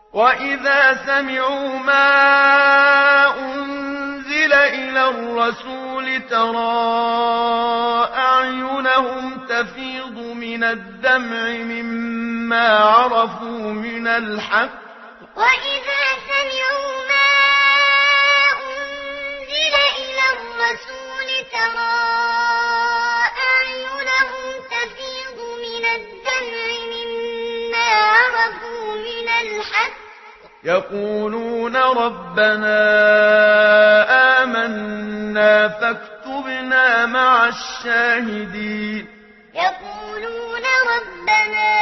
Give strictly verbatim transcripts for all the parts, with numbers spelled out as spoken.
وإذا سمعوا ما أنزل إلى الرسول ترى أعينهم تفيض من الدمع مما عرفوا من الحق وإذا سمعوا ما أنزل إلى الرسول ترى أعينهم تفيض من الدمع مما عرفوا من الحق يقولون ربنا آمنا فاكتبنا مع الشاهدين يقولون ربنا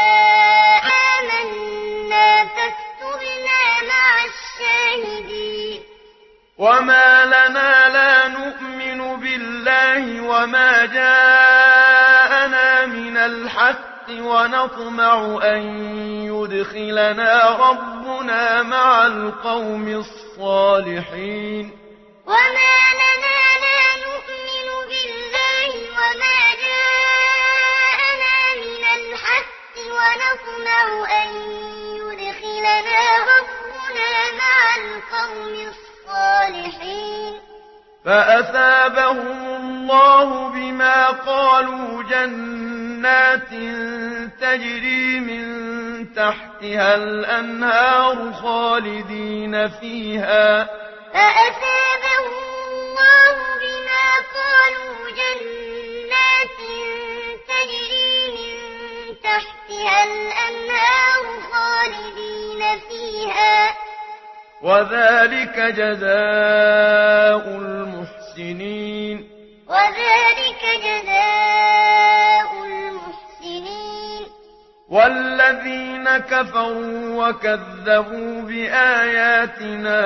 آمنا فاكتبنا مع الشاهدين وما لنا لا نؤمن بالله وما جاءنا من الحق ونطمع أن يدخلنا ربنا مع القوم الصالحين وما لنا لا نؤمن بالله وما جاءنا من الحق ونطمع أن يدخلنا ربنا مع القوم الصالحين فأثابهم الله بما قالوا جنات تجري من تحتها الأنهار خالدين فيها فأثابهم الله بما قالوا جنات تجري من تحتها الأنهار خالدين فيها وذلك جزاء المحسنين وذلك جزاء المحسنين والذين كفروا وكذبوا بآياتنا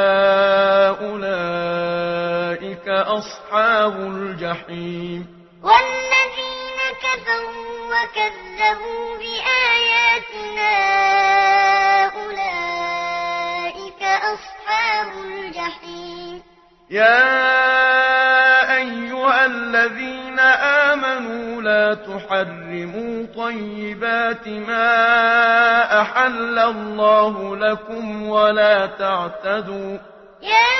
أولئك أصحاب الجحيم والذين كفروا وكذبوا بآياتنا أولئك أصحاب الجحيم يا أيها الذين آمنوا لا تحرموا طيبات ما أحل الله لكم ولا تعتدوا يا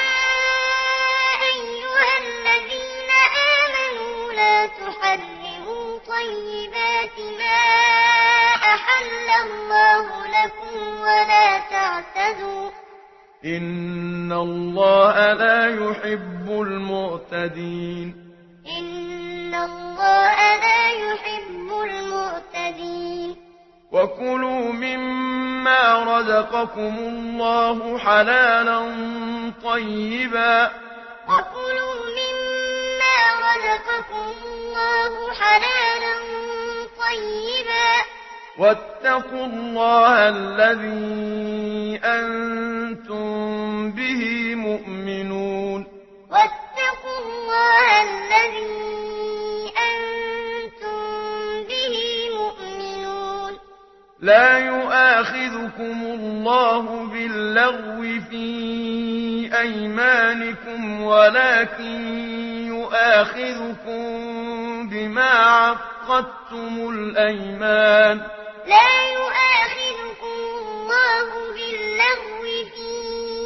أيها الذين آمنوا لا تحرموا طيبات ما أحل الله لكم ولا تعتدوا إن الله لا يحب المعتدين إن الله لا يحب المعتدين وكلوا مما رزقكم الله حلالا طيبا وكلوا مما رزقكم الله حلالا طيبا واتقوا الله الذي أنتم به مؤمنون واتقوا الله الذي أنتم به مؤمنون لا يؤاخذكم الله باللغو في أيمانكم ولكن يؤاخذكم بما عقدتم الأيمان لا يؤاخذكم الله باللغو في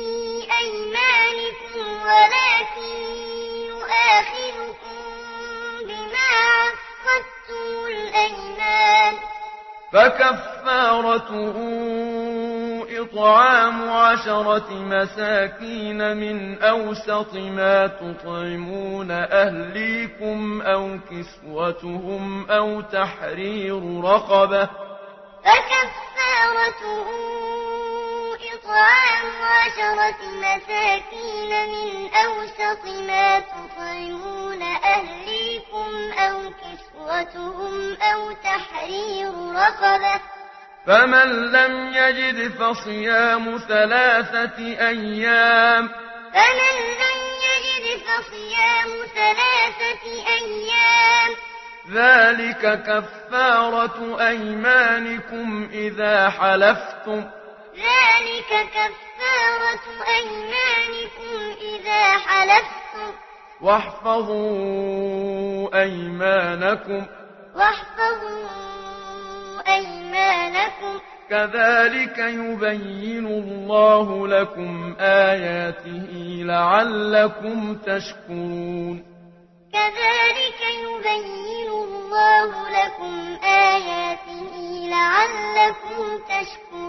أيمانكم ولكن يؤاخذكم بما عقدتم الأيمان فكفارته إطعام عشرة مساكين من أوسط ما تطعمون أهليكم أو كسوتهم أو تحرير رقبة فكفارته إطعام عشرة مساكين من أوسط ما تطعمون أهليكم أو كسوتهم أو تحرير رقبة فمن لم يجد فصيام ثلاثة أيام فمن لم يجد فصيام ثلاثة أيام ذلك كفارة أيمانكم إذا حلفتم ذلك كفارة أيمانكم إذا حلفتم واحفظوا أيمانكم واحفظوا أيمانكم كذلك يبين الله لكم آياته لعلكم تشكرون كذلك يبين الله لكم آياته لعلكم تشكرون